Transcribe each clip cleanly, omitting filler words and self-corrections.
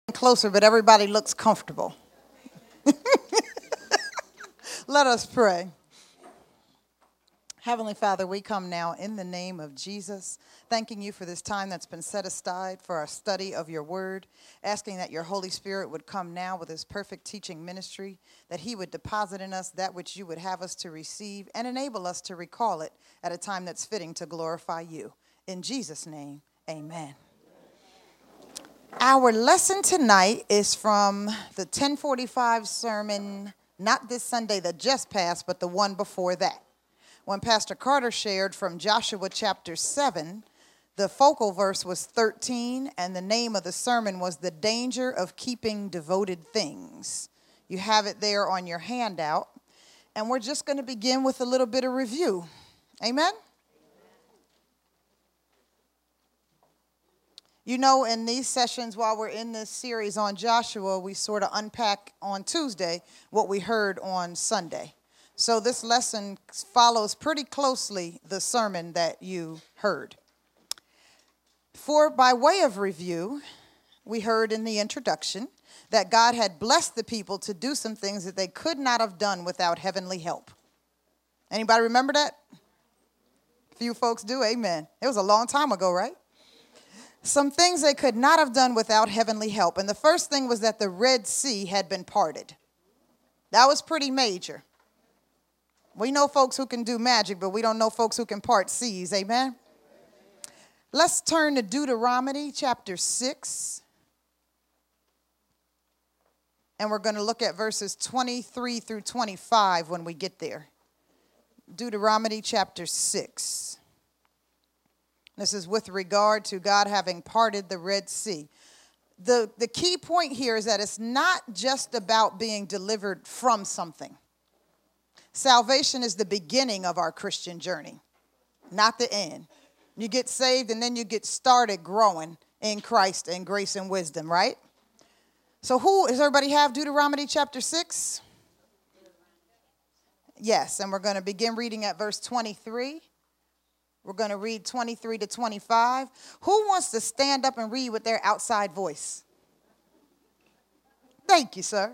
Closer, but everybody looks comfortable. Let us pray. Heavenly Father, we come now in the name of Jesus, thanking you for this time that's been set aside for our study of your word, asking that your Holy Spirit would come now with his perfect teaching ministry, that he would deposit in us that which you would have us to receive and enable us to recall it at a time that's fitting to glorify you. In Jesus' name, amen. Our lesson tonight is from the 1045 sermon, not this Sunday that just passed, but the one before that. When Pastor Carter shared from Joshua chapter 7, the focal verse was 13, and the name of the sermon was The Danger of Keeping Devoted Things. You have it there on your handout, and we're just going to begin with a little bit of review. Amen? You know, in these sessions, while we're in this series on Joshua, we sort of unpack on Tuesday what we heard on Sunday. So this lesson follows pretty closely the sermon that you heard. For by way of review, we heard in the introduction that God had blessed the people to do some things that they could not have done without heavenly help. Anybody remember that? A few folks do, amen. It was a long time ago, right? Some things they could not have done without heavenly help. And the first thing was that the Red Sea had been parted. That was pretty major. We know folks who can do magic, but we don't know folks who can part seas. Amen? Let's turn to Deuteronomy chapter 6. And we're going to look at verses 23 through 25 when we get there. Deuteronomy chapter 6. This is with regard to God having parted the Red Sea. The key point here is that it's not just about being delivered from something. Salvation is the beginning of our Christian journey, not the end. You get saved and then you get started growing in Christ and grace and wisdom, right? So does everybody have Deuteronomy chapter 6? Yes, and we're going to begin reading at verse 23. We're going to read 23 to 25. Who wants to stand up and read with their outside voice? Thank you, sir.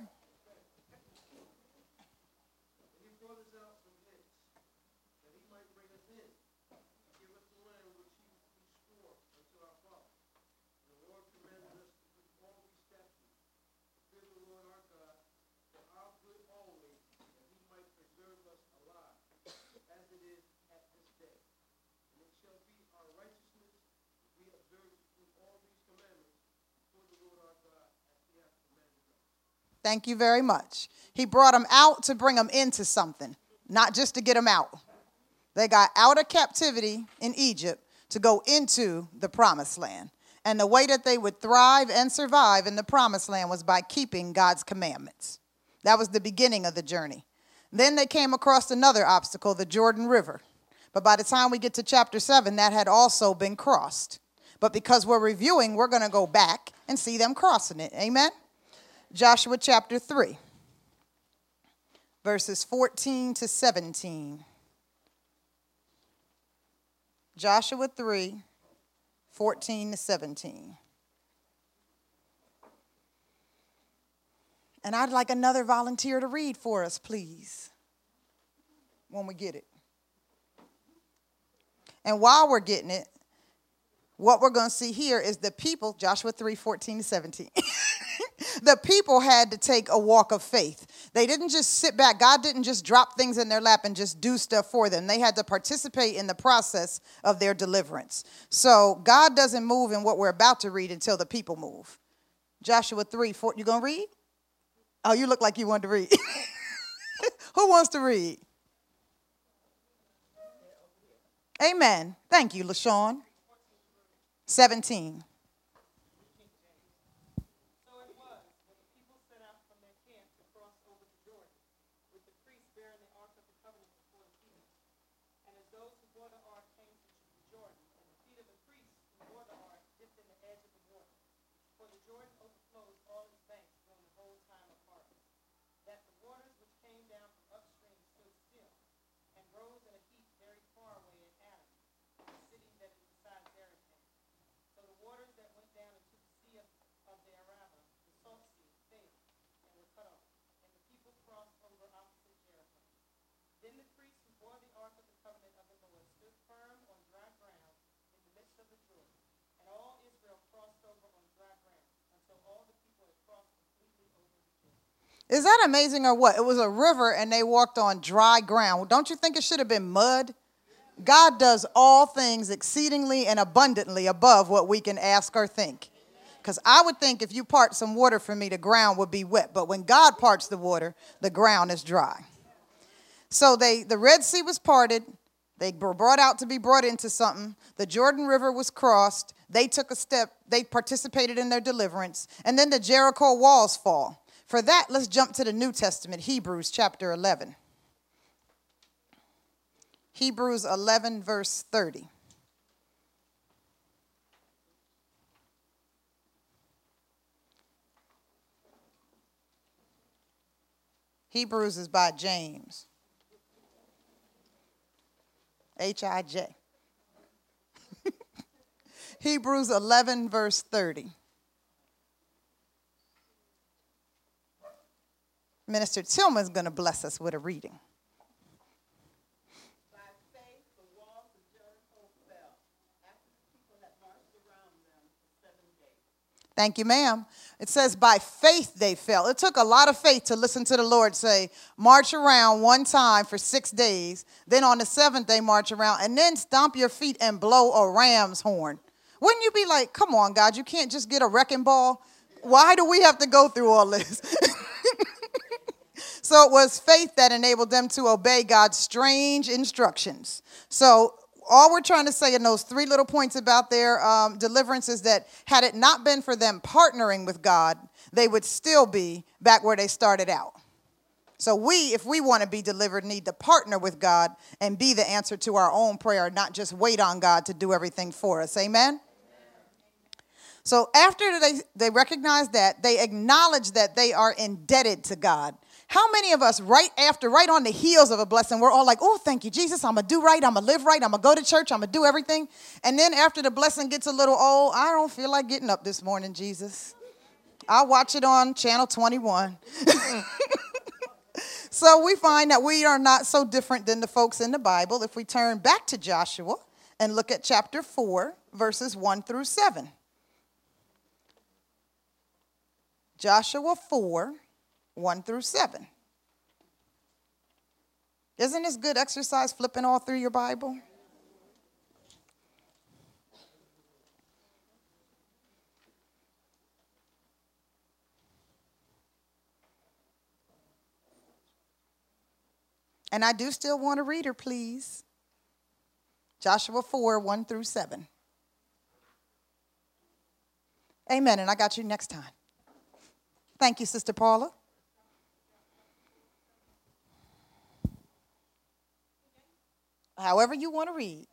Thank you very much. He brought them out to bring them into something, not just to get them out. They got out of captivity in Egypt to go into the promised land. And the way that they would thrive and survive in the promised land was by keeping God's commandments. That was the beginning of the journey. Then they came across another obstacle, the Jordan River. But by the time we get to chapter 7, that had also been crossed. But because we're reviewing, we're going to go back and see them crossing it. Amen? Joshua chapter 3, verses 14 to 17. Joshua 3, 14 to 17. And I'd like another volunteer to read for us, please, when we get it. And while we're getting it, what we're going to see here is the people, Joshua 3, 14 to 17. The people had to take a walk of faith. They didn't just sit back. God didn't just drop things in their lap and just do stuff for them. They had to participate in the process of their deliverance. So God doesn't move in what we're about to read until the people move. Joshua 3, 4, you going to read? Oh, you look like you want to read. Who wants to read? Amen. Thank you, LaShawn. 17. Is that amazing or what? It was a river and they walked on dry ground. Don't you think it should have been mud? God does all things exceedingly and abundantly above what we can ask or think. Because I would think if you part some water for me, the ground would be wet. But when God parts the water, the ground is dry. So the Red Sea was parted. They were brought out to be brought into something. The Jordan River was crossed. They took a step. They participated in their deliverance. And then the Jericho walls fall. For that, let's jump to the New Testament, Hebrews chapter 11. Hebrews 11, verse 30. Hebrews is by James. H-I-J. Hebrews 11, verse 30. Minister Tillman's going to bless us with a reading. By faith, the walls of Jericho fell after the people had marched around them for 7 days. Thank you, ma'am. It says by faith they fell. It took a lot of faith to listen to the Lord say, march around one time for 6 days. Then on the 7th day, march around and then stomp your feet and blow a ram's horn. Wouldn't you be like, come on, God, you can't just get a wrecking ball? Why do we have to go through all this? So it was faith that enabled them to obey God's strange instructions. So all we're trying to say in those 3 little points about their deliverance is that had it not been for them partnering with God, they would still be back where they started out. So if we want to be delivered, need to partner with God and be the answer to our own prayer, not just wait on God to do everything for us. Amen? So after they recognize that, they acknowledge that they are indebted to God. How many of us right on the heels of a blessing, we're all like, oh, thank you, Jesus. I'm going to do right. I'm going to live right. I'm going to go to church. I'm going to do everything. And then after the blessing gets a little old, I don't feel like getting up this morning, Jesus. I'll watch it on channel 21. So we find that we are not so different than the folks in the Bible if we turn back to Joshua and look at chapter 4, verses 1 through 7. Joshua 4, 1 through 7. Isn't this good exercise flipping all through your Bible? And I do still want a reader, please. Joshua 4, 1 through 7. Amen. And I got you next time. Thank you, Sister Paula. However you want to read.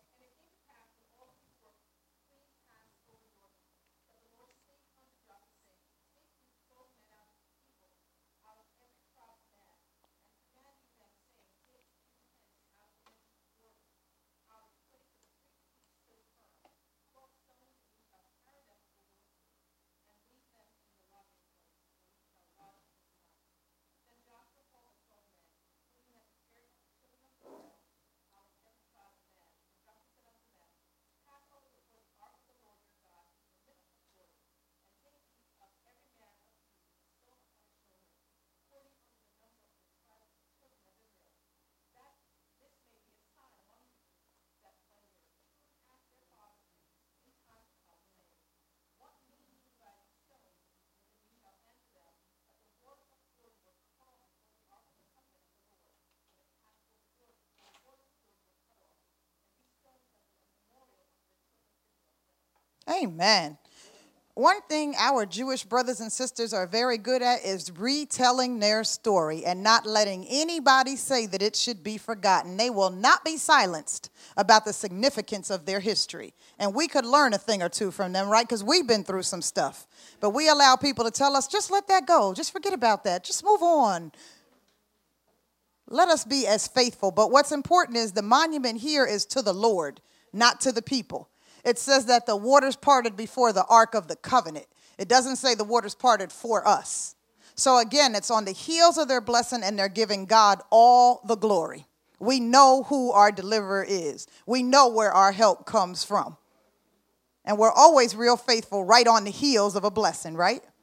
Amen. One thing our Jewish brothers and sisters are very good at is retelling their story and not letting anybody say that it should be forgotten. They will not be silenced about the significance of their history. And we could learn a thing or two from them, right? Because we've been through some stuff. But we allow people to tell us, just let that go. Just forget about that. Just move on. Let us be as faithful. But what's important is the monument here is to the Lord, not to the people. It says that the waters parted before the Ark of the Covenant. It doesn't say the waters parted for us. So again, it's on the heels of their blessing and they're giving God all the glory. We know who our deliverer is. We know where our help comes from. And we're always real faithful right on the heels of a blessing, right?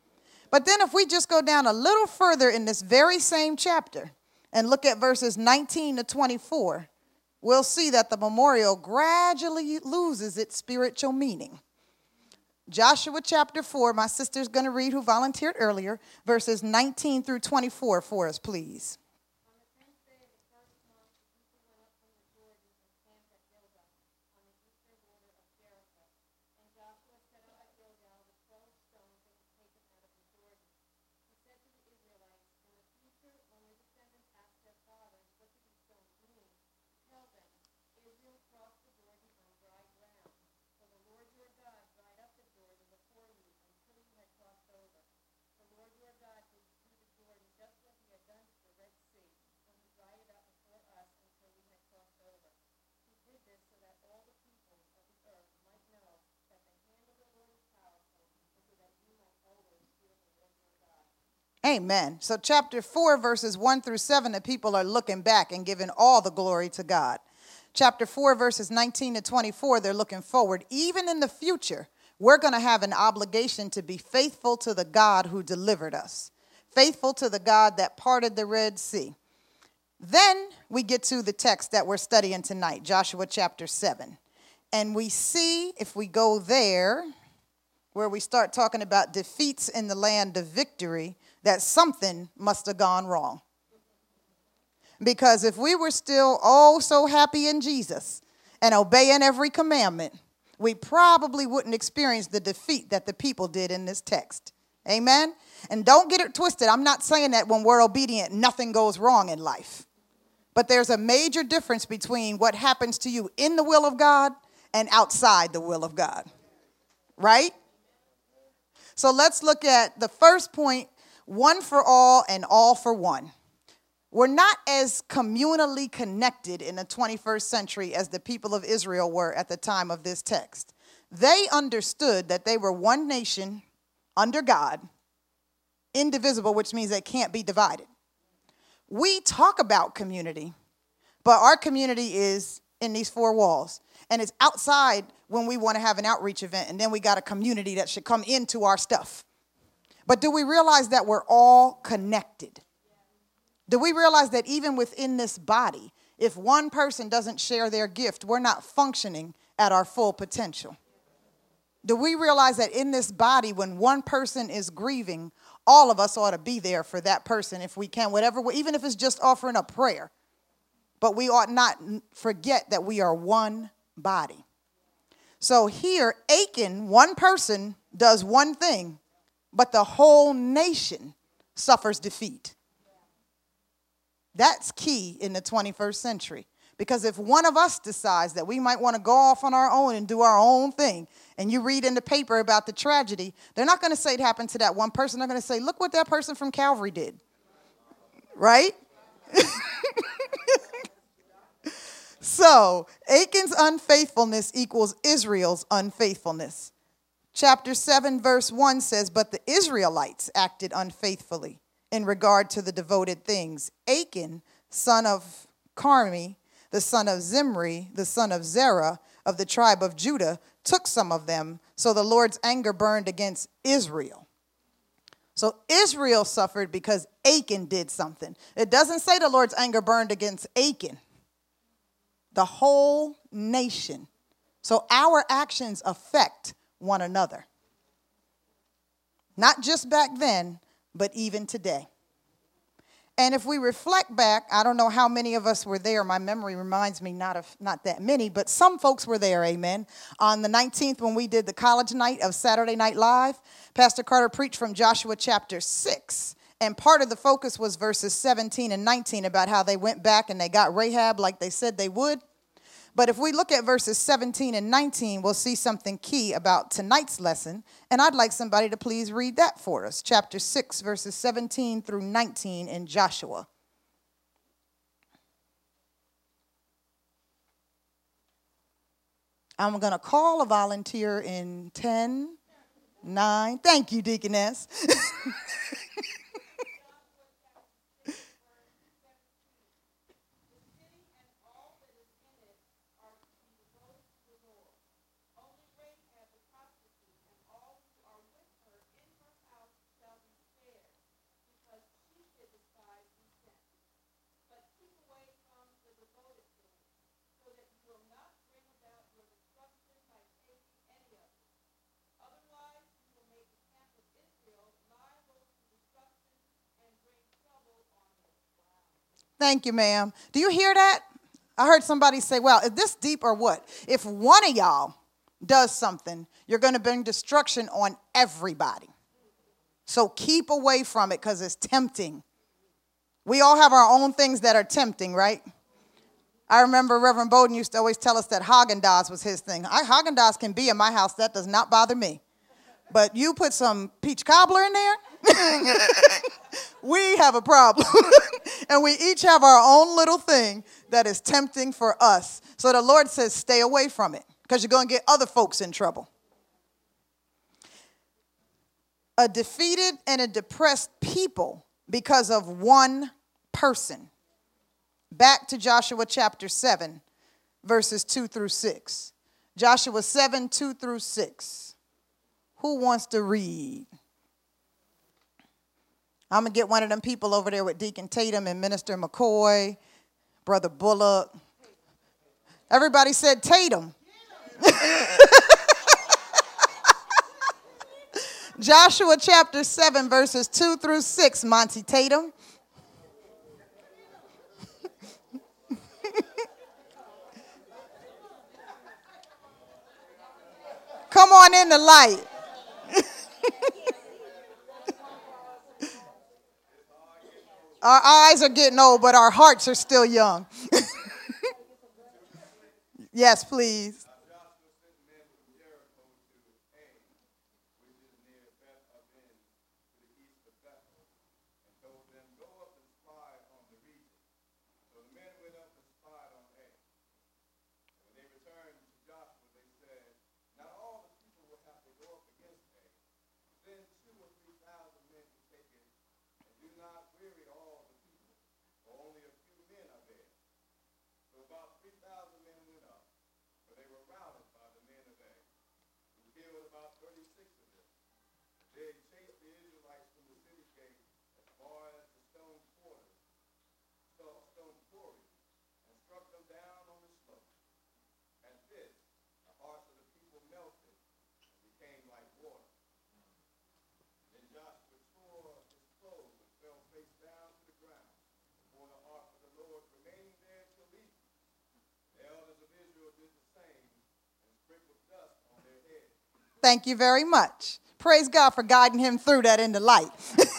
But then if we just go down a little further in this very same chapter and look at verses 19 to 24, we'll see that the memorial gradually loses its spiritual meaning. Joshua chapter 4, my sister's going to read, who volunteered earlier, verses 19 through 24 for us, please. Amen. So chapter 4, verses 1 through 7, the people are looking back and giving all the glory to God. Chapter 4, verses 19 to 24, they're looking forward. Even in the future, we're going to have an obligation to be faithful to the God who delivered us, faithful to the God that parted the Red Sea. Then we get to the text that we're studying tonight, Joshua chapter 7. And we see, if we go there, where we start talking about defeats in the land of victory, that something must have gone wrong. Because if we were still so happy in Jesus and obeying every commandment, we probably wouldn't experience the defeat that the people did in this text. Amen? And don't get it twisted. I'm not saying that when we're obedient, nothing goes wrong in life. But there's a major difference between what happens to you in the will of God and outside the will of God. Right? So let's look at the first point, one for all and all for one. We're not as communally connected in the 21st century as the people of Israel were at the time of this text. They understood that they were one nation under God, indivisible, which means they can't be divided. We talk about community, but our community is in these four walls. And it's outside when we want to have an outreach event, and then we got a community that should come into our stuff. But do we realize that we're all connected? Do we realize that even within this body, if one person doesn't share their gift, we're not functioning at our full potential? Do we realize that in this body, when one person is grieving, all of us ought to be there for that person if we can, whatever, even if it's just offering a prayer. But we ought not forget that we are one body. So here, Achan, one person, does one thing, but the whole nation suffers defeat. That's key in the 21st century. Because if one of us decides that we might want to go off on our own and do our own thing, and you read in the paper about the tragedy, they're not going to say it happened to that one person. They're going to say, look what that person from Calvary did. Right? So, Achan's unfaithfulness equals Israel's unfaithfulness. Chapter 7, verse 1 says, but the Israelites acted unfaithfully in regard to the devoted things. Achan, son of Carmi, the son of Zimri, the son of Zerah, of the tribe of Judah, took some of them, so the Lord's anger burned against Israel. So Israel suffered because Achan did something. It doesn't say the Lord's anger burned against Achan. The whole nation. So our actions affect one another. Not just back then, but even today. And if we reflect back, I don't know how many of us were there. My memory reminds me not that many, but some folks were there, amen. On the 19th, when we did the college night of Saturday Night Live, Pastor Carter preached from Joshua chapter 6. And part of the focus was verses 17 and 19 about how they went back and they got Rahab like they said they would. But if we look at verses 17 and 19, we'll see something key about tonight's lesson. And I'd like somebody to please read that for us. Chapter 6, verses 17 through 19 in Joshua. I'm going to call a volunteer in 10, 9. Thank you, Deaconess. Thank you, ma'am. Do you hear that? I heard somebody say, well, is this deep or what? If one of y'all does something, you're going to bring destruction on everybody. So keep away from it because it's tempting. We all have our own things that are tempting, right? I remember Reverend Bowden used to always tell us that Haagen-Dazs was his thing. Haagen-Dazs can be in my house. That does not bother me. But you put some peach cobbler in there, we have a problem. And we each have our own little thing that is tempting for us. So the Lord says, stay away from it because you're going to get other folks in trouble. A defeated and a depressed people because of one person. Back to Joshua chapter 7, verses 2 through 6. Joshua 7, 2 through 6. Who wants to read? I'm going to get one of them people over there with Deacon Tatum and Minister McCoy, Brother Bullock. Everybody said Tatum. Joshua chapter 7, verses 2 through 6, Monty Tatum. Come on in the light. Our eyes are getting old, but our hearts are still young. Yes, please. Thank you very much. Praise God for guiding him through that in the light.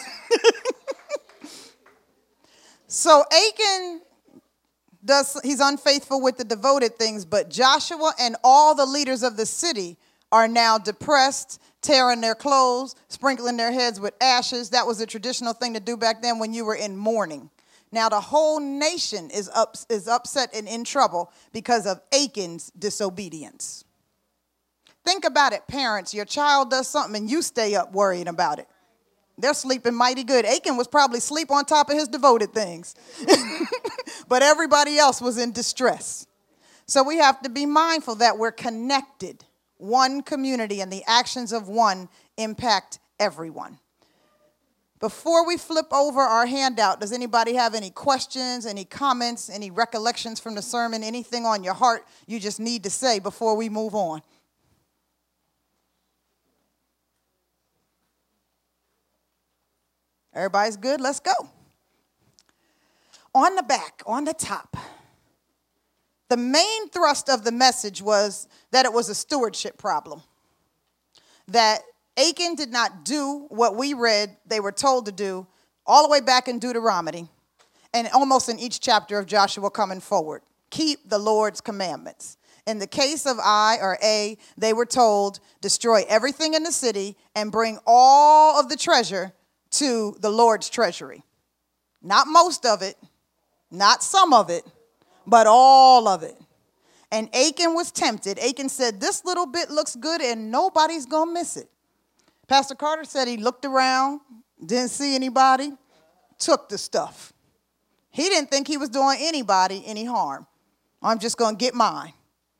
So Achan he's unfaithful with the devoted things, but Joshua and all the leaders of the city are now depressed, tearing their clothes, sprinkling their heads with ashes. That was a traditional thing to do back then when you were in mourning. Now the whole nation is upset and in trouble because of Achan's disobedience. Think about it, parents. Your child does something and you stay up worrying about it. They're sleeping mighty good. Achan was probably asleep on top of his devoted things. But everybody else was in distress. So we have to be mindful that we're connected. One community and the actions of one impact everyone. Before we flip over our handout, does anybody have any questions, any comments, any recollections from the sermon, anything on your heart you just need to say before we move on? Everybody's good? Let's go. On the back, on the top, the main thrust of the message was that it was a stewardship problem. That Achan did not do what we read they were told to do all the way back in Deuteronomy and almost in each chapter of Joshua coming forward. Keep the Lord's commandments. In the case of A, they were told, destroy everything in the city and bring all of the treasure to the Lord's treasury. Not most of it, not some of it, but all of it. And Achan was tempted. Achan said, this little bit looks good and nobody's going to miss it. Pastor Carter said he looked around, didn't see anybody, took the stuff. He didn't think he was doing anybody any harm. I'm just going to get mine.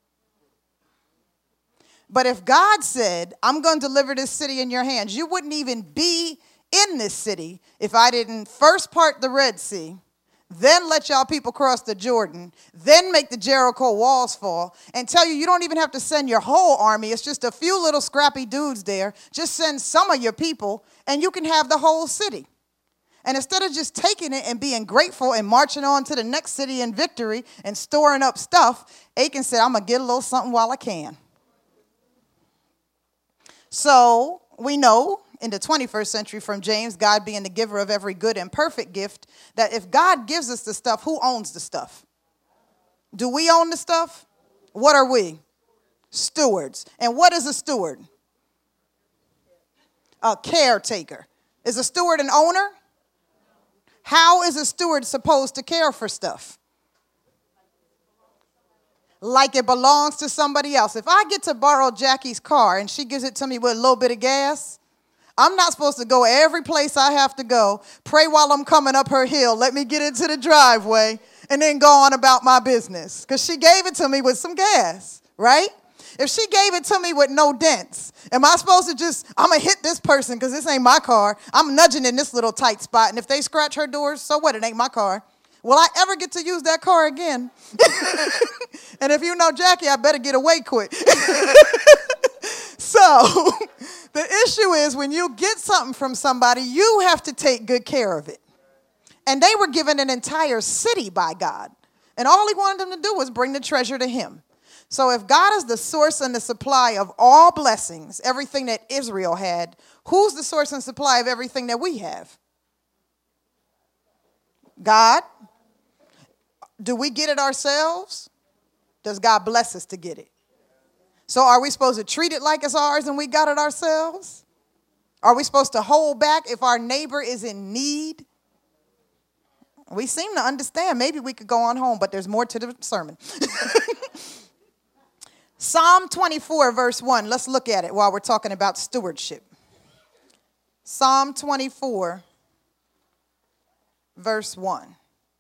But if God said, I'm going to deliver this city in your hands, you wouldn't even be in this city if I didn't first part the Red Sea, then let y'all people cross the Jordan, then make the Jericho walls fall, and tell you don't even have to send your whole army. It's just a few little scrappy dudes there. Just send some of your people, and you can have the whole city. And instead of just taking it and being grateful and marching on to the next city in victory and storing up stuff, Achan said, I'm going to get a little something while I can. So we know in the 21st century from James, God being the giver of every good and perfect gift, that if God gives us the stuff, who owns the stuff? Do we own the stuff? What are we? Stewards. And what is a steward? A caretaker. Is a steward an owner? How is a steward supposed to care for stuff? Like it belongs to somebody else. If I get to borrow Jackie's car and she gives it to me with a little bit of gas, I'm not supposed to go every place I have to go, pray while I'm coming up her hill, let me get into the driveway, and then go on about my business. Because she gave it to me with some gas, right? If she gave it to me with no dents, am I supposed to just, I'm going to hit this person because this ain't my car. I'm nudging in this little tight spot, and if they scratch her doors, so what? It ain't my car. Will I ever get to use that car again? And if you know Jackie, I better get away quick. So the issue is when you get something from somebody, you have to take good care of it. And they were given an entire city by God. And all he wanted them to do was bring the treasure to him. So if God is the source and the supply of all blessings, everything that Israel had, who's the source and supply of everything that we have? God. Do we get it ourselves? Does God bless us to get it? So are we supposed to treat it like it's ours and we got it ourselves? Are we supposed to hold back if our neighbor is in need? We seem to understand. Maybe we could go on home, but there's more to the sermon. Psalm 24, verse 1. Let's look at it while we're talking about stewardship. Psalm 24, verse 1.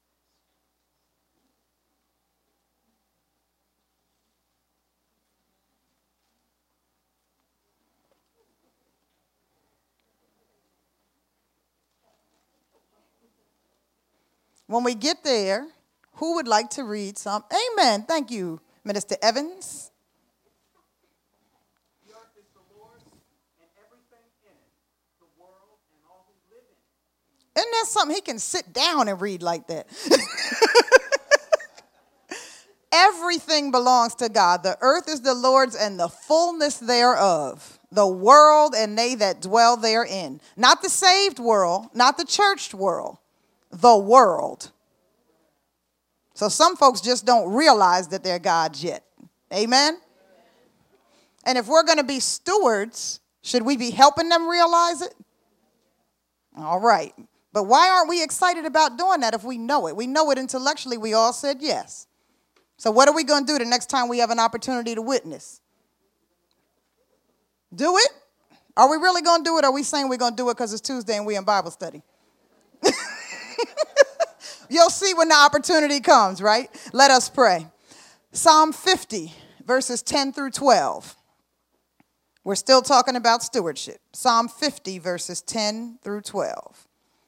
When we get there, who would like to read some? Amen. Thank you, Minister Evans. The earth is the Lord's and everything in it, the world and all who live in it. Isn't that something? He can sit down and read like that. Everything belongs to God. The earth is the Lord's and the fullness thereof, the world and they that dwell therein. Not the saved world, not the churched world, the world. So some folks just don't realize that they're God's yet. Amen? And if we're going to be stewards, should we be helping them realize it? All right. But why aren't we excited about doing that if we know it? We know it intellectually. We all said yes. So what are we going to do the next time we have an opportunity to witness? Do it? Are we really going to do it? Or are we saying we're going to do it because it's Tuesday and we're in Bible study? You'll see when the opportunity comes, right? Let us pray. Psalm 50, verses 10 through 12. We're still talking about stewardship. Psalm 50, verses 10 through 12.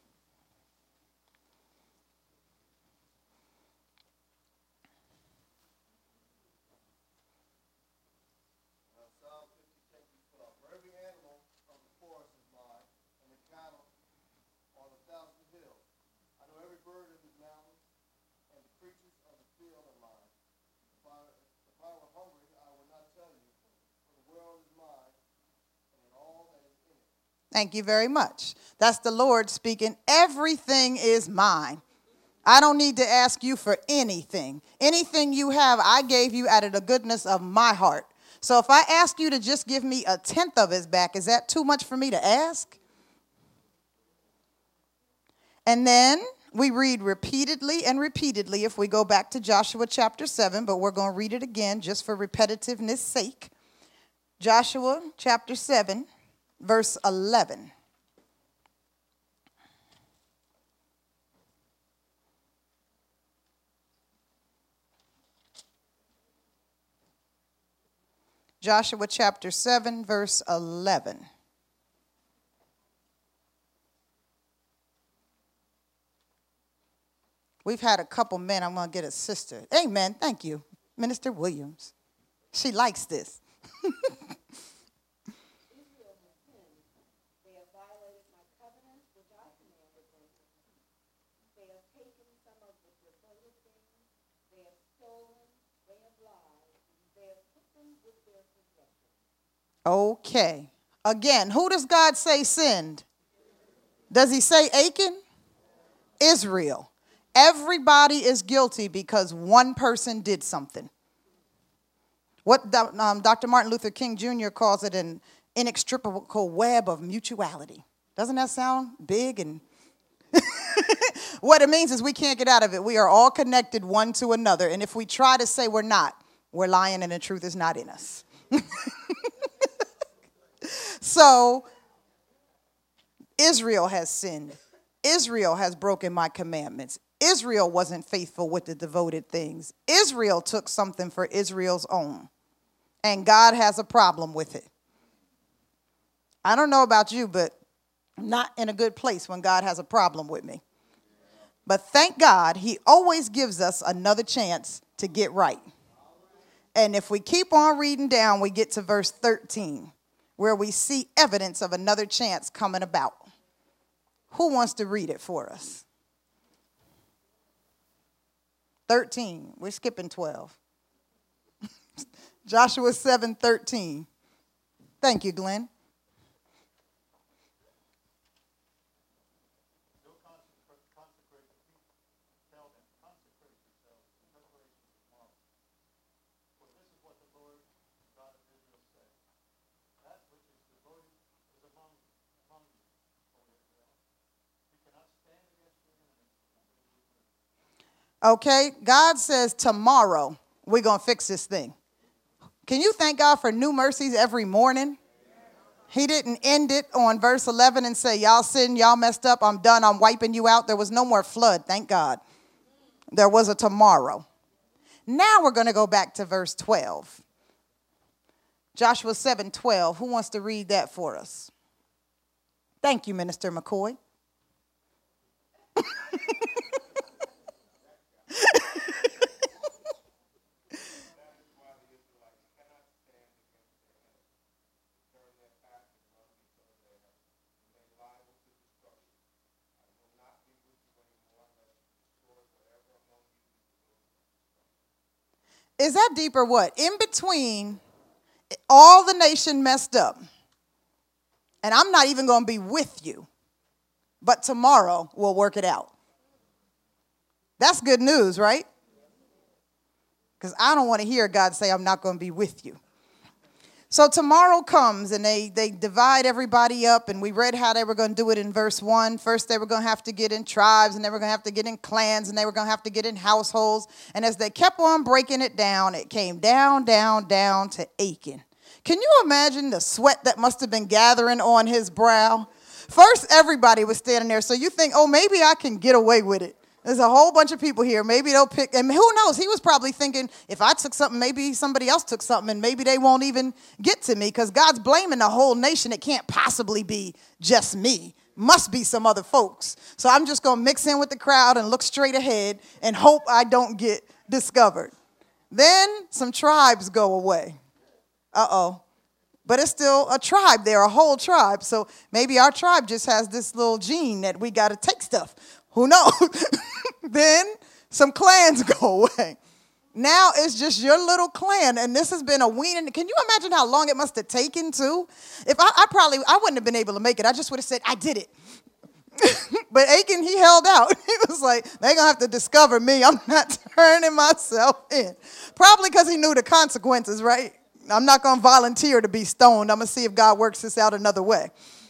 Thank you very much. That's the Lord speaking. Everything is mine. I don't need to ask you for anything. Anything you have, I gave you out of the goodness of my heart. So if I ask you to just give me a tenth of his back, is that too much for me to ask? And then we read repeatedly and repeatedly if we go back to Joshua chapter 7, but we're going to read it again just for repetitiveness' sake. Joshua chapter 7. Verse 11. Joshua chapter 7, verse 11. We've had a couple men. I'm going to get a sister. Amen. Thank you, Minister Williams. She likes this. Okay. Again, who does God say sinned? Does he say Achan? Israel. Everybody is guilty because one person did something. What Dr. Martin Luther King Jr. calls it an inextricable web of mutuality. Doesn't that sound big? And what it means is we can't get out of it. We are all connected one to another. And if we try to say we're not, we're lying and the truth is not in us. So Israel has sinned. Israel has broken my commandments. Israel wasn't faithful with the devoted things. Israel took something for Israel's own. And God has a problem with it. I don't know about you, but I'm not in a good place when God has a problem with me. But thank God, he always gives us another chance to get right. And if we keep on reading down, we get to verse 13, where we see evidence of another chance coming about. Who wants to read it for us? 13. We're skipping 12. Joshua 7:13. Thank you, Glenn. Okay, God says tomorrow we're going to fix this thing. Can you thank God for new mercies every morning? He didn't end it on verse 11 and say, y'all sinned, y'all messed up, I'm done, I'm wiping you out. There was no more flood, thank God. There was a tomorrow. Now we're going to go back to verse 12. Joshua 7:12. Who wants to read that for us? Thank you, Minister McCoy. Is that deep or what? In between, all the nation messed up. And I'm not even going to be with you. But tomorrow we'll work it out. That's good news, right? Because I don't want to hear God say, I'm not going to be with you. So tomorrow comes and they divide everybody up, and we read how they were going to do it in verse 1. First, they were going to have to get in tribes, and they were going to have to get in clans, and they were going to have to get in households. And as they kept on breaking it down, it came down, down, down to Achan. Can you imagine the sweat that must have been gathering on his brow? First, everybody was standing there, so you think, oh, maybe I can get away with it. There's a whole bunch of people here. Maybe they'll pick, and who knows? He was probably thinking, if I took something, maybe somebody else took something, and maybe they won't even get to me, because God's blaming the whole nation. It can't possibly be just me. Must be some other folks. So I'm just going to mix in with the crowd and look straight ahead and hope I don't get discovered. Then some tribes go away. Uh-oh. But it's still a tribe there, a whole tribe. So maybe our tribe just has this little gene that we got to take stuff. Who knows? Then some clans go away. Now it's just your little clan, and this has been a weaning. Can you imagine how long it must have taken, too? If I wouldn't have been able to make it. I just would have said, I did it. But Achan, he held out. He was like, they're going to have to discover me. I'm not turning myself in. Probably because he knew the consequences, right? I'm not going to volunteer to be stoned. I'm going to see if God works this out another way.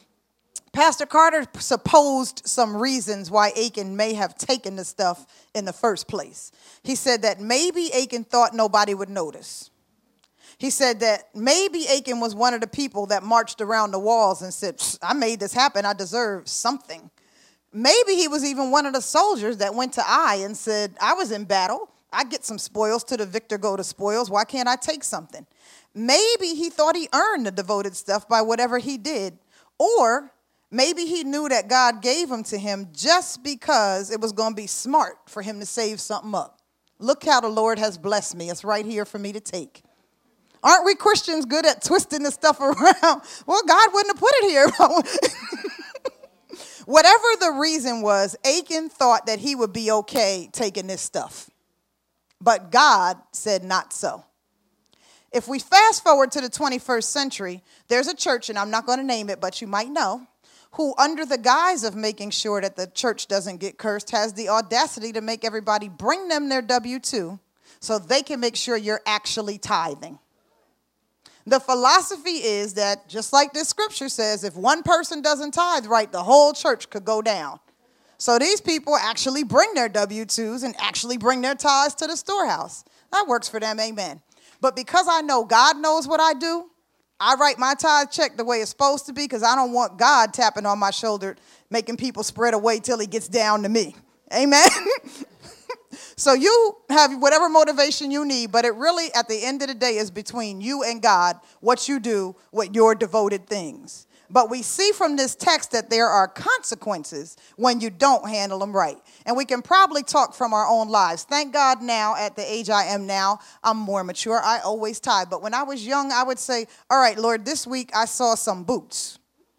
Pastor Carter supposed some reasons why Achan may have taken the stuff in the first place. He said that maybe Achan thought nobody would notice. He said that maybe Achan was one of the people that marched around the walls and said, I made this happen. I deserve something. Maybe he was even one of the soldiers that went to Ai and said, I was in battle. I get some spoils. To the victor go the spoils. Why can't I take something? Maybe he thought he earned the devoted stuff by whatever he did. Or maybe he knew that God gave them to him just because it was going to be smart for him to save something up. Look how the Lord has blessed me. It's right here for me to take. Aren't we Christians good at twisting the stuff around? Well, God wouldn't have put it here. Whatever the reason was, Achan thought that he would be okay taking this stuff. But God said not so. If we fast forward to the 21st century, there's a church, and I'm not going to name it, but you might know, who under the guise of making sure that the church doesn't get cursed has the audacity to make everybody bring them their W-2 so they can make sure you're actually tithing. The philosophy is that, just like this scripture says, if one person doesn't tithe right, the whole church could go down. So these people actually bring their W-2s and actually bring their tithes to the storehouse. That works for them, amen. But because I know God knows what I do, I write my tithe check the way it's supposed to be because I don't want God tapping on my shoulder, making people spread away till he gets down to me. Amen. So you have whatever motivation you need, but it really, at the end of the day, is between you and God, what you do with your devoted things. But we see from this text that there are consequences when you don't handle them right. And we can probably talk from our own lives. Thank God now, at the age I am now, I'm more mature. I always tithe. But when I was young, I would say, all right, Lord, this week I saw some boots.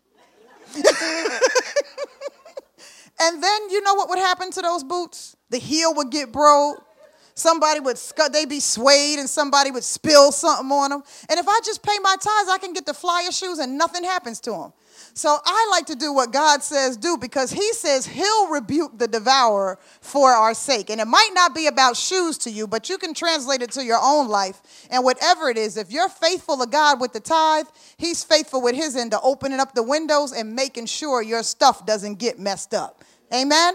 And then you know what would happen to those boots? The heel would get broke. Somebody would, they'd be swayed and somebody would spill something on them. And if I just pay my tithes, I can get the flyer shoes and nothing happens to them. So I like to do what God says do because he says he'll rebuke the devourer for our sake. And it might not be about shoes to you, but you can translate it to your own life. And whatever it is, if you're faithful to God with the tithe, he's faithful with his end to opening up the windows and making sure your stuff doesn't get messed up. Amen?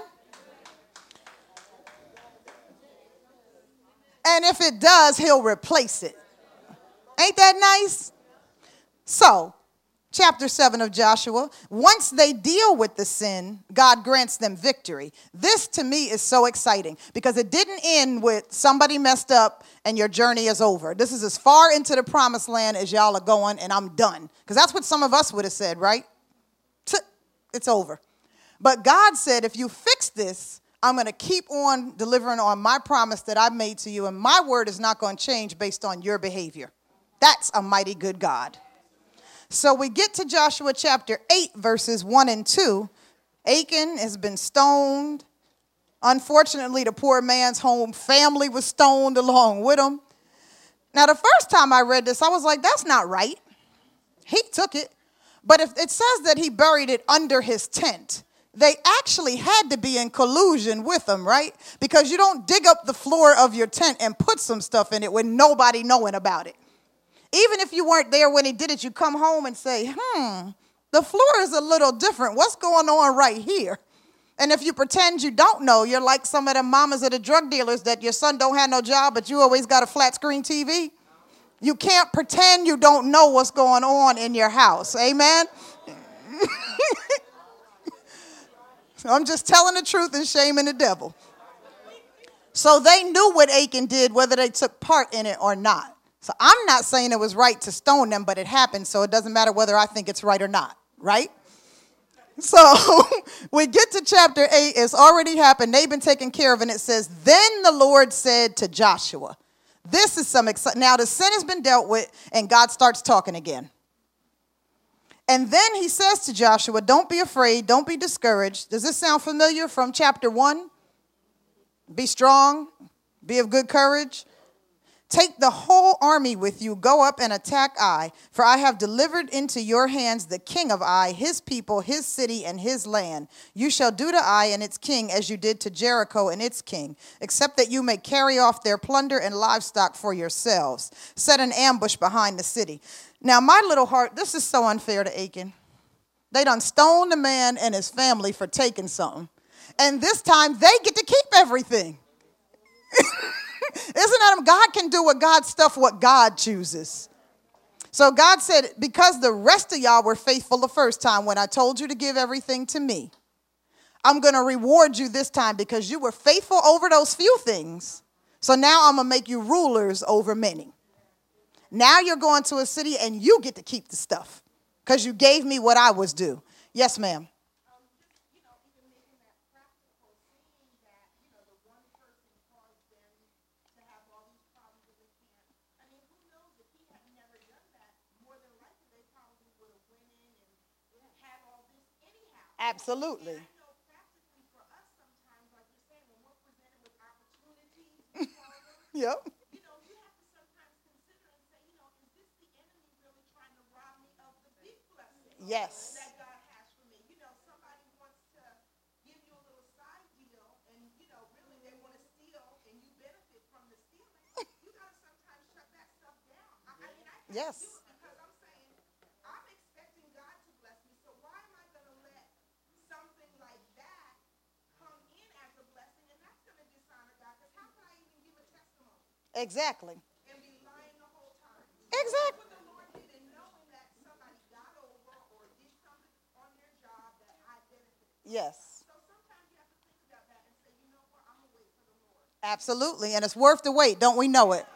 And if it does, he'll replace it. Ain't that nice? So, chapter 7 of Joshua, once they deal with the sin, God grants them victory. This, to me, is so exciting because it didn't end with somebody messed up and your journey is over. This is as far into the promised land as y'all are going, and I'm done. Because that's what some of us would have said, right? It's over. But God said, if you fix this, I'm going to keep on delivering on my promise that I made to you, and my word is not going to change based on your behavior. That's a mighty good God. So we get to Joshua chapter 8, verses 1 and 2. Achan has been stoned. Unfortunately, the poor man's home family was stoned along with him. Now, the first time I read this, I was like, that's not right. He took it. But if it says that he buried it under his tent, they actually had to be in collusion with him, right? Because you don't dig up the floor of your tent and put some stuff in it with nobody knowing about it. Even if you weren't there when he did it, you come home and say, the floor is a little different. What's going on right here? And if you pretend you don't know, you're like some of the mamas of the drug dealers that your son don't have no job, but you always got a flat screen TV. You can't pretend you don't know what's going on in your house. Amen? I'm just telling the truth and shaming the devil. So they knew what Achan did, whether they took part in it or not. So I'm not saying it was right to stone them, but it happened, so it doesn't matter whether I think it's right or not, right? So we get to chapter 8. It's already happened. They've been taken care of, and it says, then the Lord said to Joshua. This is some exciting. Now the sin has been dealt with, and God starts talking again. And then he says to Joshua, don't be afraid, don't be discouraged. Does this sound familiar from chapter 1? Be strong, be of good courage. Take the whole army with you, go up and attack Ai, for I have delivered into your hands the king of Ai, his people, his city, and his land. You shall do to Ai and its king as you did to Jericho and its king, except that you may carry off their plunder and livestock for yourselves. Set an ambush behind the city. Now, my little heart, this is so unfair to Achan. They done stoned the man and his family for taking something. And this time, they get to keep everything. Isn't that God can do with God's stuff what God chooses. So God said, because the rest of y'all were faithful the first time when I told you to give everything to me, I'm going to reward you this time because you were faithful over those few things. So now I'm going to make you rulers over many. Now you're going to a city and you get to keep the stuff because you gave me what I was due. Yes, ma'am. Absolutely. Yep. Yes. that God has for me. You know, somebody wants to give you a little side deal, and you know, really they want to steal, and you benefit from the stealing. You got to sometimes shut that stuff down. I mean, I have to do Yes. it because I'm saying I'm expecting God to bless me. So why am I going to let something like that come in as a blessing, and that's going to dishonor God? Because how can I even give a testimony Exactly. and be lying the whole time? Exactly. What the Lord did in knowing that somebody got over or did something on their job that I benefited. Yes. So sometimes you have to think about that and say, you know what, I'm going to wait for the Lord. Absolutely. And it's worth the wait. Don't we know it?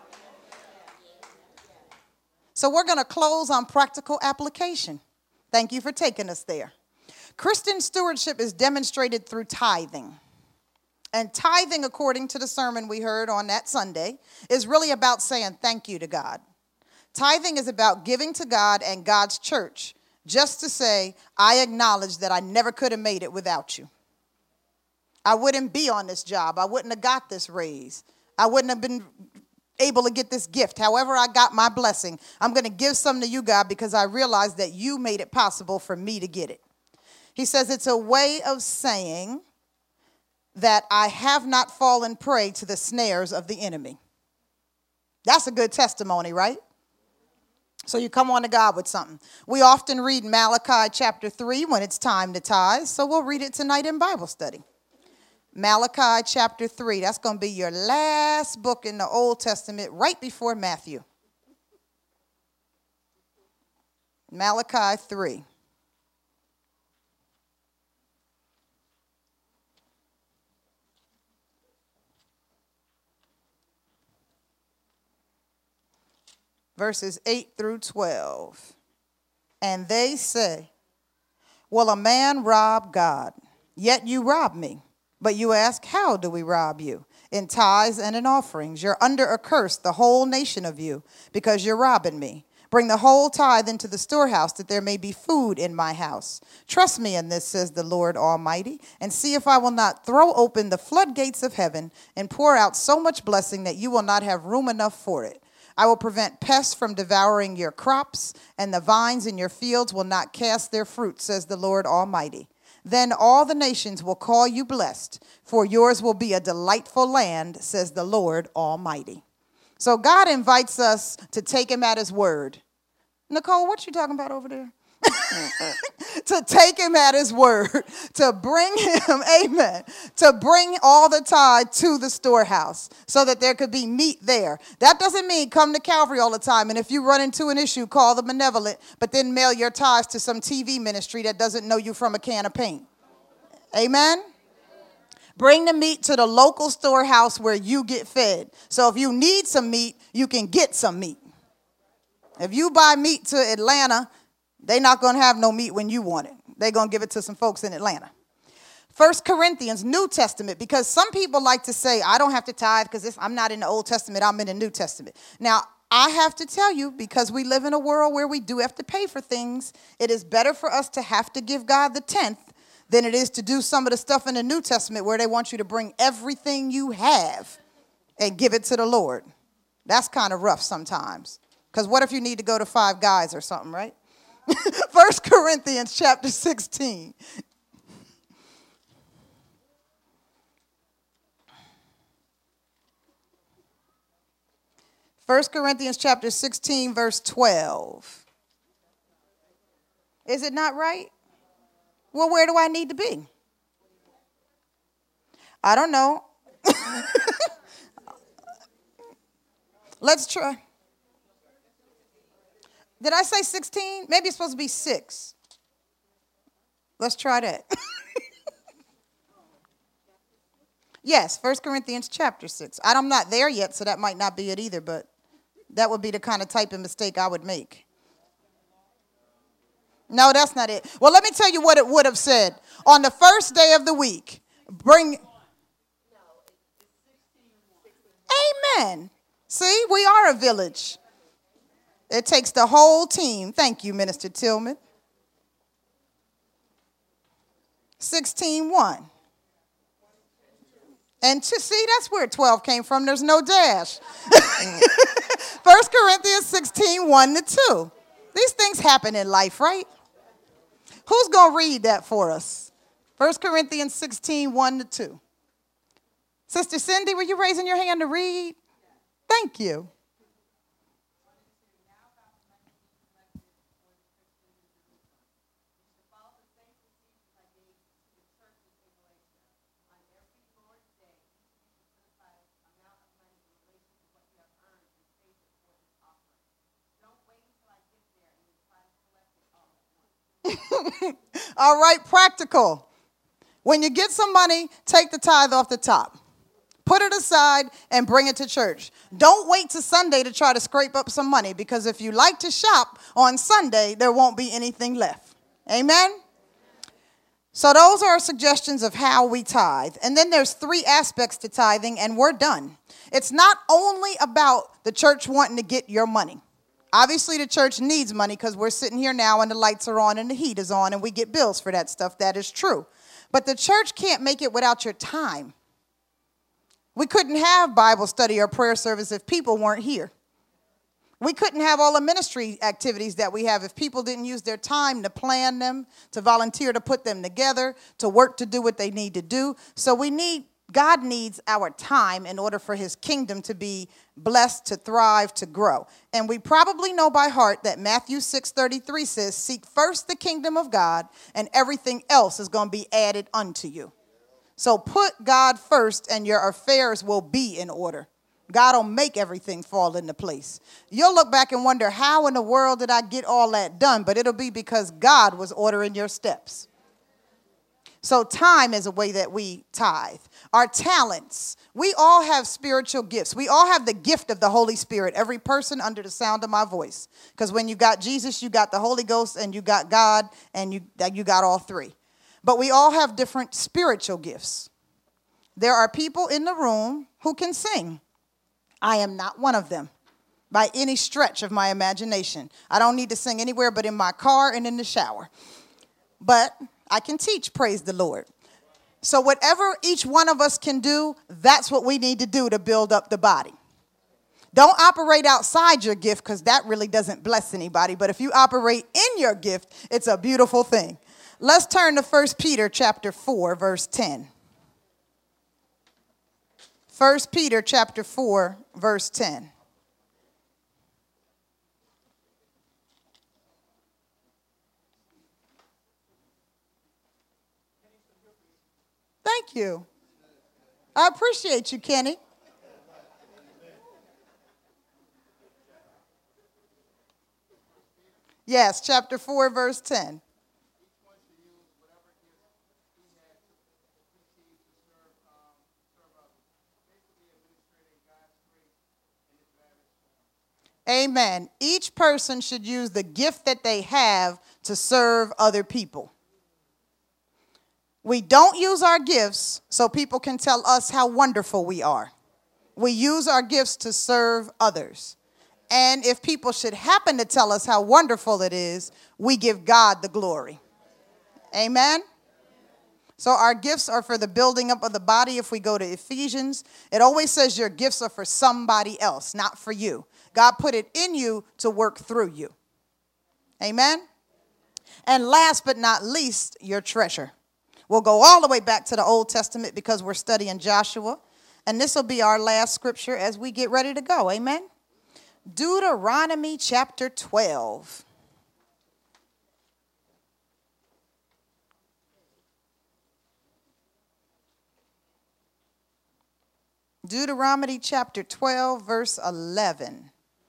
So we're going to close on practical application. Thank you for taking us there. Christian stewardship is demonstrated through tithing. And tithing, according to the sermon we heard on that Sunday, is really about saying thank you to God. Tithing is about giving to God and God's church just to say, I acknowledge that I never could have made it without you. I wouldn't be on this job. I wouldn't have got this raise. I wouldn't have been able to get this gift. However I got my blessing, I'm going to give some to you, God, because I realize that you made it possible for me to get it. He says it's a way of saying that I have not fallen prey to the snares of the enemy. That's a good testimony, right? So you come on to God with something. We often read Malachi chapter 3 when it's time to tithe, so we'll read it tonight in Bible study. Malachi chapter 3, that's going to be your last book in the Old Testament right before Matthew. Malachi 3. Verses 8 through 12. And they say, will a man rob God? Yet you rob me. But you ask, how do we rob you? In tithes and in offerings. You're under a curse, the whole nation of you, because you're robbing me. Bring the whole tithe into the storehouse, that there may be food in my house. Trust me in this, says the Lord Almighty, and see if I will not throw open the floodgates of heaven and pour out so much blessing that you will not have room enough for it. I will prevent pests from devouring your crops, and the vines in your fields will not cast their fruit, says the Lord Almighty. Then all the nations will call you blessed, for yours will be a delightful land, says the Lord Almighty. So God invites us to take him at his word. Nicole, what you talking about over there? To take him at his word, to bring him, amen, to bring all the tithe to the storehouse so that there could be meat there. That doesn't mean come to Calvary all the time, and if you run into an issue, call the benevolent, but then mail your tithes to some TV ministry that doesn't know you from a can of paint. Amen? Bring the meat to the local storehouse where you get fed. So if you need some meat, you can get some meat. If you buy meat to Atlanta, they're not going to have no meat when you want it. They're going to give it to some folks in Atlanta. 1 Corinthians, New Testament, because some people like to say, I don't have to tithe because I'm not in the Old Testament, I'm in the New Testament. Now, I have to tell you, because we live in a world where we do have to pay for things, it is better for us to have to give God the 10th than it is to do some of the stuff in the New Testament where they want you to bring everything you have and give it to the Lord. That's kind of rough sometimes. Because what if you need to go to Five Guys or something, right? 1 Corinthians chapter 16. First Corinthians chapter 16, verse 12. Is it not right? Well, where do I need to be? I don't know. Let's try. Did I say 16? Maybe it's supposed to be 6. Let's try that. Yes, 1 Corinthians chapter 6. I'm not there yet, so that might not be it either, but that would be the kind of type of mistake I would make. No, that's not it. Well, let me tell you what it would have said. On the first day of the week, bring... Amen. See, we are a village. It takes the whole team. Thank you, Minister Tillman. 16:1. And to see, that's where 12 came from. There's no dash. 1 Corinthians 16:1-2. These things happen in life, right? Who's going to read that for us? 1 Corinthians 16, 1-2. Sister Cindy, were you raising your hand to read? Thank you. All right, practical. When you get some money, take the tithe off the top. Put it aside and bring it to church. Don't wait till Sunday to try to scrape up some money, because if you like to shop on Sunday, there won't be anything left. Amen? So those are suggestions of how we tithe. And then there's 3 aspects to tithing, and we're done. It's not only about the church wanting to get your money. Obviously, the church needs money because we're sitting here now and the lights are on and the heat is on and we get bills for that stuff. That is true. But the church can't make it without your time. We couldn't have Bible study or prayer service if people weren't here. We couldn't have all the ministry activities that we have if people didn't use their time to plan them, to volunteer to put them together, to work to do what they need to do. So God needs our time in order for his kingdom to be blessed, to thrive, to grow. And we probably know by heart that Matthew 6:33 says, seek first the kingdom of God and everything else is going to be added unto you. So put God first and your affairs will be in order. God will make everything fall into place. You'll look back and wonder, how in the world did I get all that done? But it'll be because God was ordering your steps. So time is a way that we tithe. Our talents. We all have spiritual gifts. We all have the gift of the Holy Spirit, every person under the sound of my voice. Because when you got Jesus, you got the Holy Ghost, and you got God, and you got all 3. But we all have different spiritual gifts. There are people in the room who can sing. I am not one of them by any stretch of my imagination. I don't need to sing anywhere but in my car and in the shower. But I can teach, praise the Lord. So whatever each one of us can do, that's what we need to do to build up the body. Don't operate outside your gift, because that really doesn't bless anybody. But if you operate in your gift, it's a beautiful thing. Let's turn to 1 Peter chapter 4, verse 10. 1 Peter chapter 4, verse 10. Thank you. I appreciate you, Kenny. Yes, chapter 4, verse 10. Amen. Each person should use the gift that they have to serve other people. We don't use our gifts so people can tell us how wonderful we are. We use our gifts to serve others. And if people should happen to tell us how wonderful it is, we give God the glory. Amen. So our gifts are for the building up of the body. If we go to Ephesians, it always says your gifts are for somebody else, not for you. God put it in you to work through you. Amen. And last but not least, your treasure. We'll go all the way back to the Old Testament because we're studying Joshua. And this will be our last scripture as we get ready to go. Amen. Deuteronomy chapter 12. Deuteronomy chapter 12, verse 11.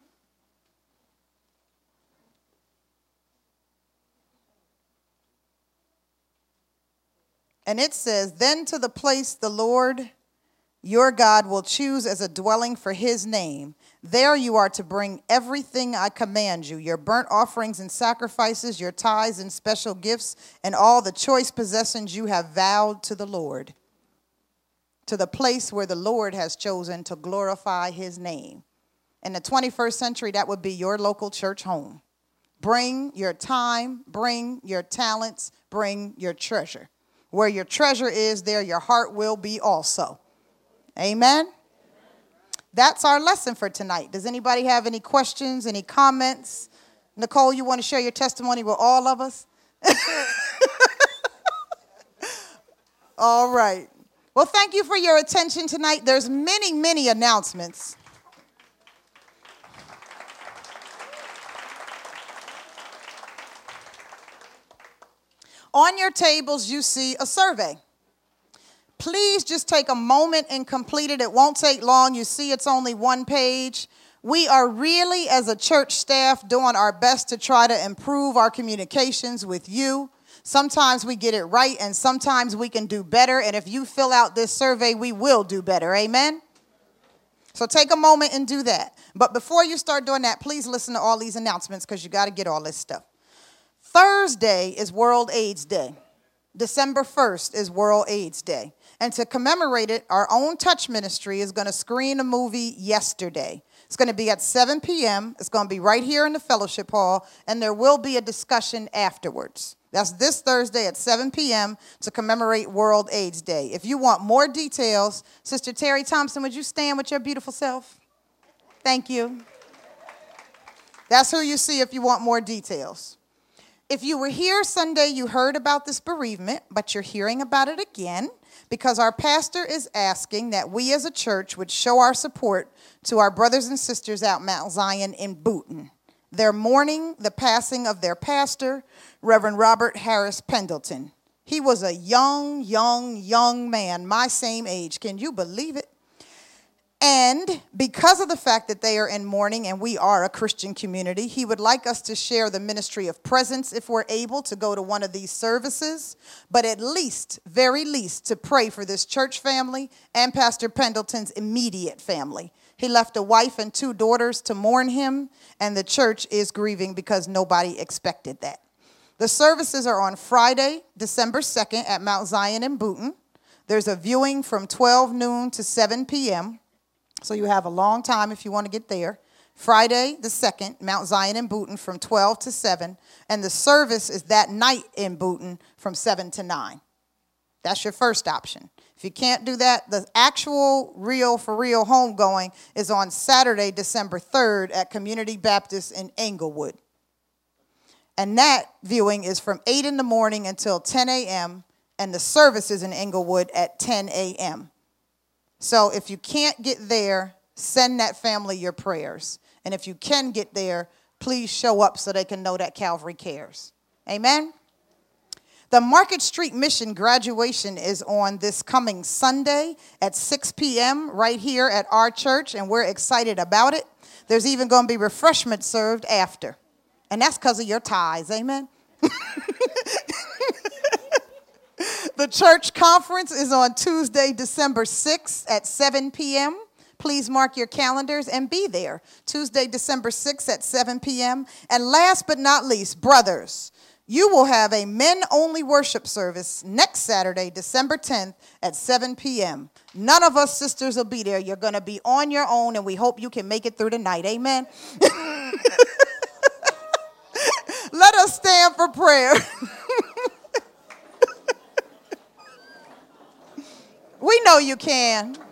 And it says, then to the place the Lord your God will choose as a dwelling for his name, there you are to bring everything I command you, your burnt offerings and sacrifices, your tithes and special gifts, and all the choice possessions you have vowed to the Lord, to the place where the Lord has chosen to glorify his name. In the 21st century, that would be your local church home. Bring your time, bring your talents, bring your treasure. Where your treasure is, there your heart will be also. Amen? That's our lesson for tonight. Does anybody have any questions, any comments? Nicole, you want to share your testimony with all of us? All right. Well, thank you for your attention tonight. There's many, many announcements. On your tables, you see a survey. Please just take a moment and complete it. It won't take long. You see it's only one page. We are really, as a church staff, doing our best to try to improve our communications with you. Sometimes we get it right, and sometimes we can do better. And if you fill out this survey, we will do better. Amen? So take a moment and do that. But before you start doing that, please listen to all these announcements because you got to get all this stuff. Thursday is World AIDS Day. December 1st is World AIDS Day. And to commemorate it, our own Touch Ministry is going to screen a movie yesterday. It's going to be at 7 p.m. It's going to be right here in the fellowship hall, and there will be a discussion afterwards. That's this Thursday at 7 p.m. to commemorate World AIDS Day. If you want more details, Sister Terry Thompson, would you stand with your beautiful self? Thank you. That's who you see if you want more details. If you were here Sunday, you heard about this bereavement, but you're hearing about it again because our pastor is asking that we as a church would show our support to our brothers and sisters out Mount Zion in Boonton. They're mourning the passing of their pastor, Reverend Robert Harris Pendleton. He was a young man, my same age. Can you believe it? And because of the fact that they are in mourning and we are a Christian community, he would like us to share the ministry of presence if we're able to go to one of these services, but at least, very least, to pray for this church family and Pastor Pendleton's immediate family. He left a wife and 2 daughters to mourn him, and the church is grieving because nobody expected that. The services are on Friday, December 2nd at Mount Zion in Boonton. There's a viewing from 12 noon to 7 p.m., so you have a long time if you want to get there. Friday the 2nd, Mount Zion in Boonton from 12 to 7. And the service is that night in Boonton from 7 to 9. That's your first option. If you can't do that, the actual for real homegoing is on Saturday, December 3rd at Community Baptist in Englewood. And that viewing is from 8 in the morning until 10 a.m. And the service is in Englewood at 10 a.m. So if you can't get there, send that family your prayers. And if you can get there, please show up so they can know that Calvary cares. Amen? The Market Street Mission graduation is on this coming Sunday at 6 p.m. right here at our church, and we're excited about it. There's even going to be refreshments served after. And that's because of your tithes. Amen? The church conference is on Tuesday, December 6th at 7 p.m. Please mark your calendars and be there. Tuesday, December 6th at 7 p.m. And last but not least, brothers, you will have a men-only worship service next Saturday, December 10th at 7 p.m. None of us sisters will be there. You're going to be on your own, and we hope you can make it through the night. Amen? Let us stand for prayer. We know you can.